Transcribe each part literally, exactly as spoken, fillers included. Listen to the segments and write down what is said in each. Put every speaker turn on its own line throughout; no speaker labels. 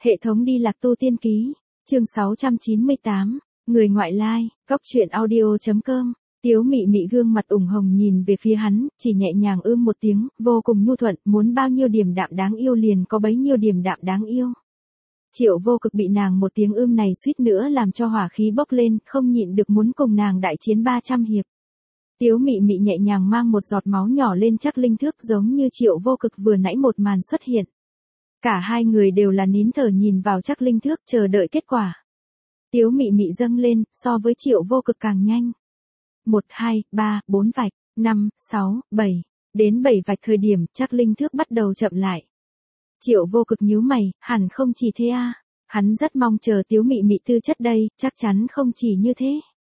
Hệ thống đi lạc tu tiên ký, chương sáu trăm chín mươi tám, người ngoại lai, góc truyện audio.com. Tiếu Mị Mị gương mặt ửng hồng nhìn về phía hắn, chỉ nhẹ nhàng ưm một tiếng, vô cùng nhu thuận, muốn bao nhiêu điểm đạm đáng yêu liền có bấy nhiêu điểm đạm đáng yêu. Triệu Vô Cực bị nàng một tiếng ưm này suýt nữa làm cho hỏa khí bốc lên, không nhịn được muốn cùng nàng đại chiến ba trăm hiệp. Tiếu Mị Mị nhẹ nhàng mang một giọt máu nhỏ lên chắc linh thước giống như Triệu Vô Cực vừa nãy một màn xuất hiện. Cả hai người đều là nín thở nhìn vào chắc linh thước chờ đợi kết quả. Tiếu Mị Mị dâng lên, so với Triệu Vô Cực càng nhanh. một, hai, ba, bốn vạch, năm, sáu, bảy. Đến bảy vạch thời điểm chắc linh thước bắt đầu chậm lại. Triệu Vô Cực nhíu mày, hẳn không chỉ thế à. Hắn rất mong chờ Tiếu Mị Mị tư chất đây, chắc chắn không chỉ như thế.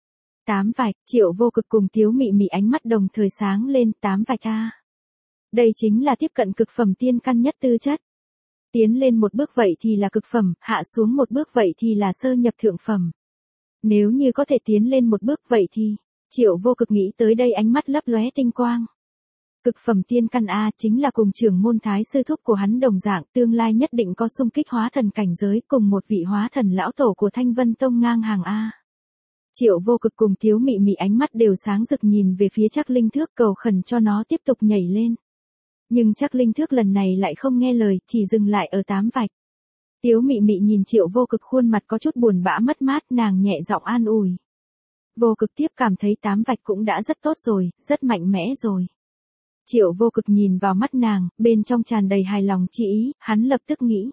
Tám vạch, Triệu Vô Cực cùng Tiếu Mị Mị ánh mắt đồng thời sáng lên, tám vạch a. Đây chính là tiếp cận cực phẩm tiên căn nhất tư chất. Tiến lên một bước vậy thì là cực phẩm, hạ xuống một bước vậy thì là sơ nhập thượng phẩm. Nếu như có thể tiến lên một bước vậy thì, Triệu Vô Cực nghĩ tới đây ánh mắt lấp lóe tinh quang. Cực phẩm tiên căn A chính là cùng trưởng môn thái sư thúc của hắn đồng dạng, tương lai nhất định có xung kích hóa thần cảnh giới cùng một vị hóa thần lão tổ của Thanh Vân Tông ngang hàng A. Triệu Vô Cực cùng Tiếu Mị Mị ánh mắt đều sáng rực nhìn về phía chắc linh thước cầu khẩn cho nó tiếp tục nhảy lên. Nhưng chắc linh thước lần này lại không nghe lời, chỉ dừng lại ở tám vạch. Tiếu Mị Mị nhìn Triệu Vô Cực khuôn mặt có chút buồn bã mất mát, nàng nhẹ giọng an ủi. Vô Cực tiếp cảm thấy tám vạch cũng đã rất tốt rồi, rất mạnh mẽ rồi. Triệu Vô Cực nhìn vào mắt nàng, bên trong tràn đầy hài lòng chi ý, hắn lập tức nghĩ.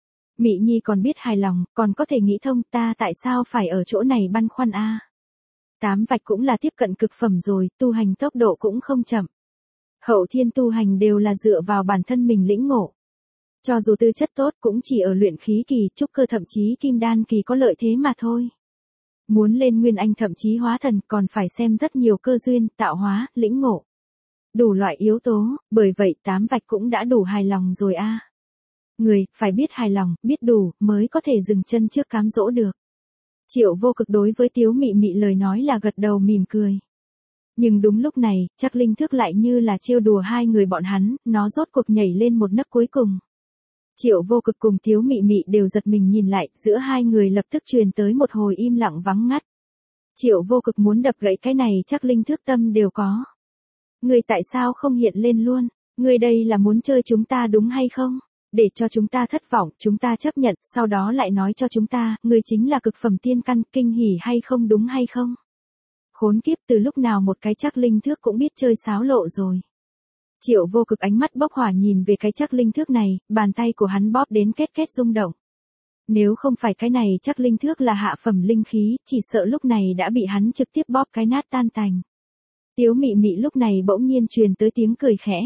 Mị Nhi còn biết hài lòng, còn có thể nghĩ thông ta tại sao phải ở chỗ này băn khoăn a. Tám vạch cũng là tiếp cận cực phẩm rồi, tu hành tốc độ cũng không chậm. Hậu thiên tu hành đều là dựa vào bản thân mình lĩnh ngộ. Cho dù tư chất tốt cũng chỉ ở luyện khí kỳ, trúc cơ thậm chí kim đan kỳ có lợi thế mà thôi. Muốn lên nguyên anh thậm chí hóa thần còn phải xem rất nhiều cơ duyên, tạo hóa, lĩnh ngộ. Đủ loại yếu tố, bởi vậy tám vạch cũng đã đủ hài lòng rồi a. À. Người, phải biết hài lòng, biết đủ, mới có thể dừng chân trước cám dỗ được. Triệu Vô Cực đối với Tiếu Mị Mị lời nói là gật đầu mỉm cười. Nhưng đúng lúc này, chắc linh thước lại như là trêu đùa hai người bọn hắn, nó rốt cuộc nhảy lên một nấc cuối cùng. Triệu Vô Cực cùng Tiếu Mị Mị đều giật mình nhìn lại, giữa hai người lập tức truyền tới một hồi im lặng vắng ngắt. Triệu Vô Cực muốn đập gãy cái này chắc linh thước tâm đều có. Người tại sao không hiện lên luôn? Người đây là muốn chơi chúng ta đúng hay không? Để cho chúng ta thất vọng, chúng ta chấp nhận, sau đó lại nói cho chúng ta, người chính là cực phẩm tiên căn, kinh hỉ hay không đúng hay không? Khốn kiếp, từ lúc nào một cái chắc linh thước cũng biết chơi xáo lộ rồi. Triệu Vô Cực ánh mắt bốc hỏa nhìn về cái chắc linh thước này, bàn tay của hắn bóp đến két két rung động. Nếu không phải cái này chắc linh thước là hạ phẩm linh khí, chỉ sợ lúc này đã bị hắn trực tiếp bóp cái nát tan tành. Tiếu Mị Mị lúc này bỗng nhiên truyền tới tiếng cười khẽ.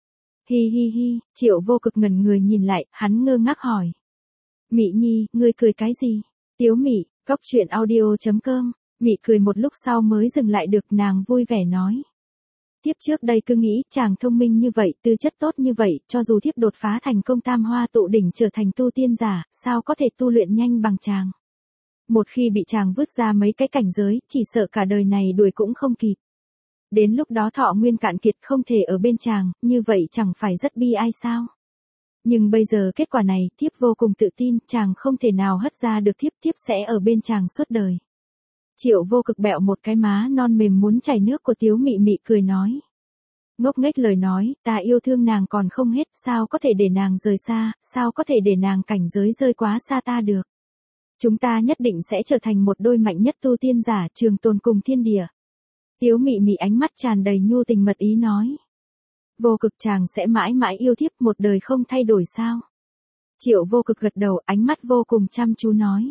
Hi hi hi, Triệu Vô Cực ngẩn người nhìn lại, hắn ngơ ngác hỏi. Mị Nhi, ngươi cười cái gì? Tiếu Mị, góc truyện audio.com. Mị cười một lúc sau mới dừng lại được, nàng vui vẻ nói. Tiếp trước đây cứ nghĩ chàng thông minh như vậy, tư chất tốt như vậy, cho dù thiếp đột phá thành công tam hoa tụ đỉnh trở thành tu tiên giả, sao có thể tu luyện nhanh bằng chàng. Một khi bị chàng vứt ra mấy cái cảnh giới, chỉ sợ cả đời này đuổi cũng không kịp. Đến lúc đó thọ nguyên cạn kiệt không thể ở bên chàng, như vậy chẳng phải rất bi ai sao. Nhưng bây giờ kết quả này, thiếp vô cùng tự tin, chàng không thể nào hất ra được thiếp, thiếp sẽ ở bên chàng suốt đời. Triệu Vô Cực bẹo một cái má non mềm muốn chảy nước của Tiếu Mị Mị cười nói. Ngốc nghếch lời nói, ta yêu thương nàng còn không hết, sao có thể để nàng rời xa, sao có thể để nàng cảnh giới rơi quá xa ta được. Chúng ta nhất định sẽ trở thành một đôi mạnh nhất tu tiên giả, trường tồn cùng thiên địa. Tiếu Mị Mị ánh mắt tràn đầy nhu tình mật ý nói. Vô Cực chàng sẽ mãi mãi yêu thiếp một đời không thay đổi sao. Triệu Vô Cực gật đầu, ánh mắt vô cùng chăm chú nói.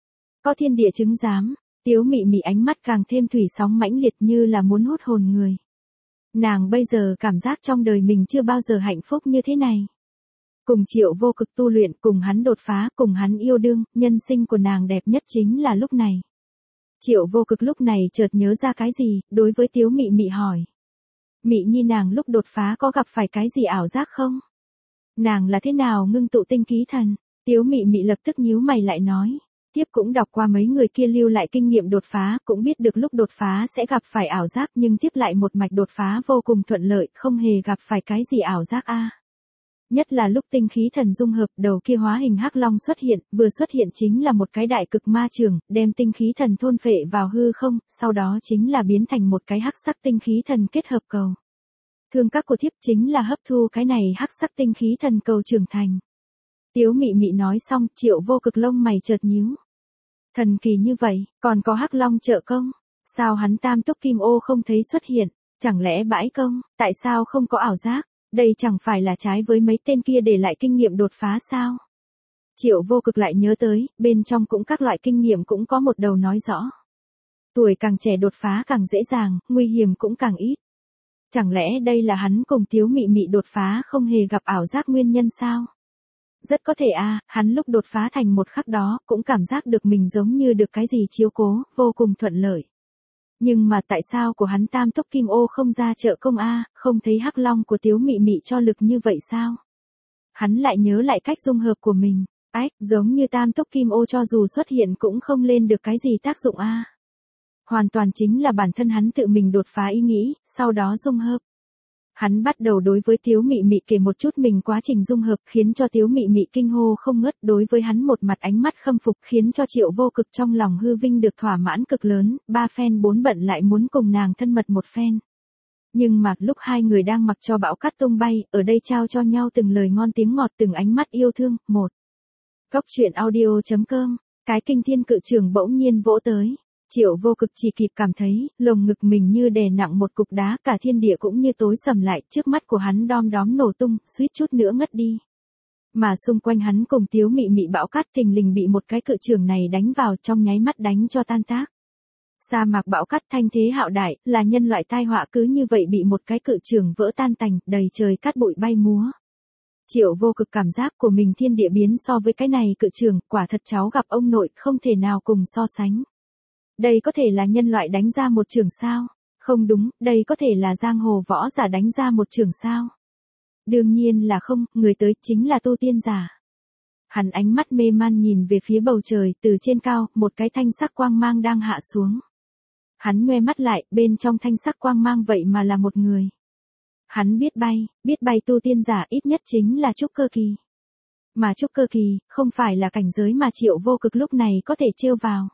Có thiên địa chứng giám. Tiếu Mị Mị ánh mắt càng thêm thủy sóng mãnh liệt như là muốn hút hồn người. Nàng bây giờ cảm giác trong đời mình chưa bao giờ hạnh phúc như thế này. Cùng Triệu Vô Cực tu luyện, cùng hắn đột phá, cùng hắn yêu đương, nhân sinh của nàng đẹp nhất chính là lúc này. Triệu Vô Cực lúc này chợt nhớ ra cái gì, đối với Tiếu Mị Mị hỏi. Mị Nhi, nàng lúc đột phá có gặp phải cái gì ảo giác không? Nàng là thế nào ngưng tụ tinh khí thần? Tiếu Mị Mị lập tức nhíu mày lại nói. Tiếp cũng đọc qua mấy người kia lưu lại kinh nghiệm đột phá, cũng biết được lúc đột phá sẽ gặp phải ảo giác, nhưng tiếp lại một mạch đột phá vô cùng thuận lợi, không hề gặp phải cái gì ảo giác a. Nhất là lúc tinh khí thần dung hợp, đầu kia hóa hình hắc long xuất hiện, vừa xuất hiện chính là một cái đại cực ma trường, đem tinh khí thần thôn phệ vào hư không, sau đó chính là biến thành một cái hắc sắc tinh khí thần kết hợp cầu. Thương các của thiếp chính là hấp thu cái này hắc sắc tinh khí thần cầu trưởng thành. Tiếu Mị Mị nói xong, Triệu Vô Cực lông mày chợt nhíu. Thần kỳ như vậy, còn có hắc long trợ công, sao hắn tam túc kim ô không thấy xuất hiện, chẳng lẽ bãi công, tại sao không có ảo giác, đây chẳng phải là trái với mấy tên kia để lại kinh nghiệm đột phá sao? Triệu Vô Cực lại nhớ tới, bên trong cũng các loại kinh nghiệm cũng có một đầu nói rõ. Tuổi càng trẻ đột phá càng dễ dàng, nguy hiểm cũng càng ít. Chẳng lẽ đây là hắn cùng Tiếu Mị Mị đột phá không hề gặp ảo giác nguyên nhân sao? Rất có thể a, à, hắn lúc đột phá thành một khắc đó, cũng cảm giác được mình giống như được cái gì chiếu cố, vô cùng thuận lợi. Nhưng mà tại sao của hắn tam túc kim ô không ra trợ công a, à, không thấy hắc long của Tiếu Mị Mị cho lực như vậy sao? Hắn lại nhớ lại cách dung hợp của mình, ách, giống như tam túc kim ô cho dù xuất hiện cũng không lên được cái gì tác dụng a. À. Hoàn toàn chính là bản thân hắn tự mình đột phá ý nghĩ, sau đó dung hợp. Hắn bắt đầu đối với Tiếu Mị Mị kể một chút mình quá trình dung hợp, khiến cho Tiếu Mị Mị kinh hô không ngớt, đối với hắn một mặt ánh mắt khâm phục, khiến cho Triệu Vô Cực trong lòng hư vinh được thỏa mãn cực lớn, ba phen bốn bận lại muốn cùng nàng thân mật một phen. Nhưng mà lúc hai người đang mặc cho bão cát tung bay, ở đây trao cho nhau từng lời ngon tiếng ngọt, từng ánh mắt yêu thương. Một Cốc truyện audio chấm com. Cái kinh thiên cự trường bỗng nhiên vỗ tới. Triệu Vô Cực chỉ kịp cảm thấy, lồng ngực mình như đè nặng một cục đá, cả thiên địa cũng như tối sầm lại, trước mắt của hắn đom đóm nổ tung, suýt chút nữa ngất đi. Mà xung quanh hắn cùng Tiếu Mị Mị bão cát thình lình bị một cái cự trường này đánh vào, trong nháy mắt đánh cho tan tác. Sa mạc bão cát thanh thế hạo đại, là nhân loại tai họa cứ như vậy bị một cái cự trường vỡ tan tành, đầy trời cát bụi bay múa. Triệu Vô Cực cảm giác của mình thiên địa biến so với cái này cự trường, quả thật cháu gặp ông nội, không thể nào cùng so sánh. Đây có thể là nhân loại đánh ra một trường sao? Không đúng, đây có thể là giang hồ võ giả đánh ra một trường sao? Đương nhiên là không, người tới chính là tu tiên giả. Hắn ánh mắt mê man nhìn về phía bầu trời, từ trên cao, một cái thanh sắc quang mang đang hạ xuống. Hắn nhoe mắt lại, bên trong thanh sắc quang mang vậy mà là một người. Hắn biết bay, biết bay tu tiên giả ít nhất chính là trúc cơ kỳ. Mà trúc cơ kỳ, không phải là cảnh giới mà Triệu Vô Cực lúc này có thể trêu vào.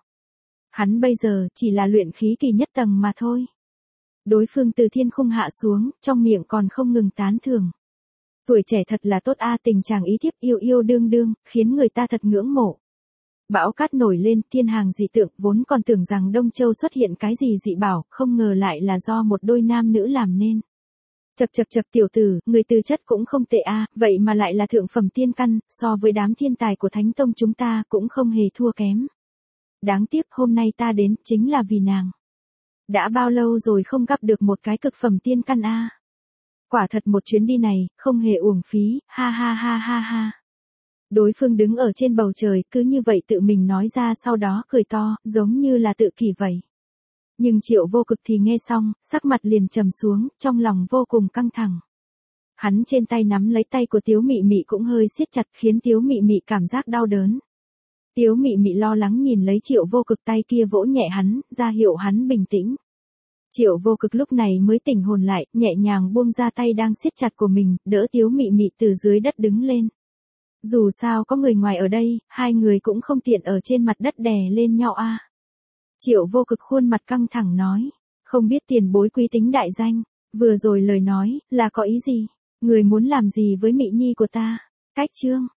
Hắn bây giờ chỉ là luyện khí kỳ nhất tầng mà thôi. Đối phương từ thiên khung hạ xuống, trong miệng còn không ngừng tán thưởng. Tuổi trẻ thật là tốt a, tình chàng ý thiếp yêu yêu đương đương, khiến người ta thật ngưỡng mộ. Bão cát nổi lên, thiên hàng dị tượng, vốn còn tưởng rằng Đông Châu xuất hiện cái gì dị bảo, không ngờ lại là do một đôi nam nữ làm nên. Chậc chậc chậc tiểu tử, người tư chất cũng không tệ a, vậy mà lại là thượng phẩm tiên căn, so với đám thiên tài của Thánh Tông chúng ta cũng không hề thua kém. Đáng tiếc hôm nay ta đến chính là vì nàng. Đã bao lâu rồi không gặp được một cái cực phẩm tiên căn a. Quả thật một chuyến đi này, không hề uổng phí, ha ha ha ha ha. Đối phương đứng ở trên bầu trời, cứ như vậy tự mình nói ra, sau đó cười to, giống như là tự kỷ vậy. Nhưng Triệu Vô Cực thì nghe xong, sắc mặt liền trầm xuống, trong lòng vô cùng căng thẳng. Hắn trên tay nắm lấy tay của Tiếu Mị Mị cũng hơi siết chặt, khiến Tiếu Mị Mị cảm giác đau đớn. Tiếu Mị Mị lo lắng nhìn lấy Triệu Vô Cực, tay kia vỗ nhẹ hắn, ra hiệu hắn bình tĩnh. Triệu Vô Cực lúc này mới tỉnh hồn lại, nhẹ nhàng buông ra tay đang siết chặt của mình, đỡ Tiếu Mị Mị từ dưới đất đứng lên. Dù sao có người ngoài ở đây, hai người cũng không tiện ở trên mặt đất đè lên nhau a. À. Triệu Vô Cực khuôn mặt căng thẳng nói, không biết tiền bối quý tính đại danh, vừa rồi lời nói, là có ý gì? Người muốn làm gì với Mị Nhi của ta? Cách chương